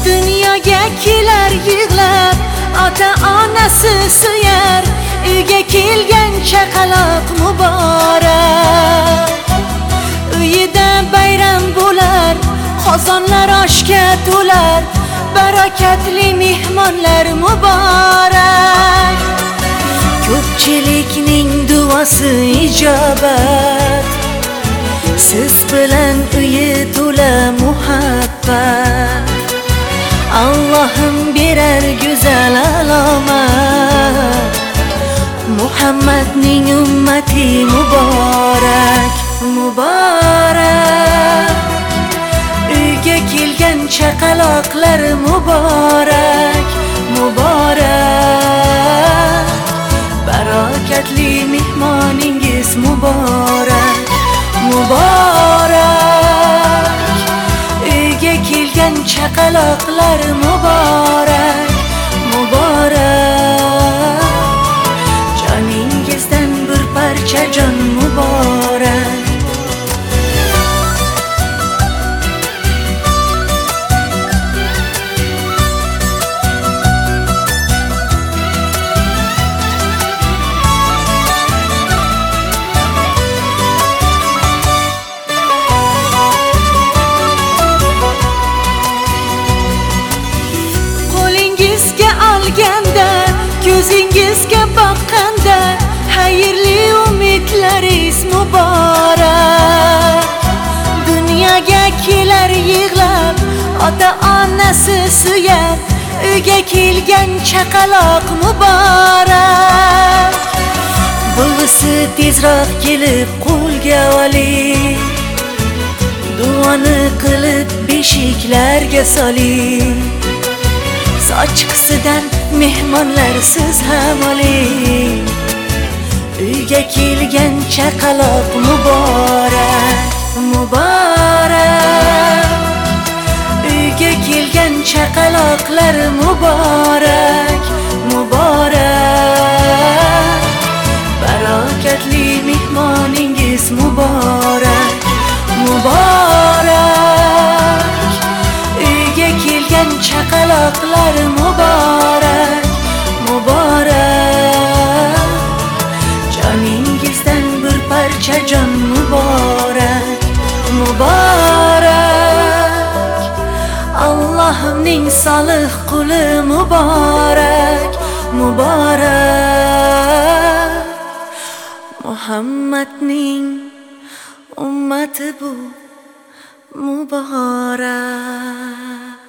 Dunyoga kelar yig'lab, ota-onasi suyar, uyga kelgan chaqaloq muborak. Uyida bayram bo'lar, qozonlar oshga to'lar, barakatli mehmonlar muborak. Ko'pchilikning duosi ijobat, siz bilan uyi to'la muhabbat. Allohim berar go'zal alomat, Muhammadning ummati muborak, muborak. Uyga kelgan chaqaloqlar muborak, muborak. Barakatli mehmoningiz muborak, muborak. Uyga kelgan chaqaloqlar muborak, muborak. Joningizdan bir parcha jon muborak. Ko'zingizga boqqanda xayrli umidlaringiz muborak. Dunyoga kelar yig'lab, ota-onasi suyar, uyga kelgan chaqaloq muborak. Buvisi tezroq kelib qo'lga oling, duoni qilib beshiklarga soling. Sochqisidan mehmonlar siz ham oling, uyga kelgan chaqaloq muborak, muborak. Uyga kelgan chaqaloqlar muborak, muborak. Barakatli mehmoningiz muborak, muborak. Uyga kelgan chaqaloqlar muborak, muborak. Joningizdan bir parcha jon muborak, muborak. Allohning solih quli muborak, muborak. Muhammadning ummati bu muborak.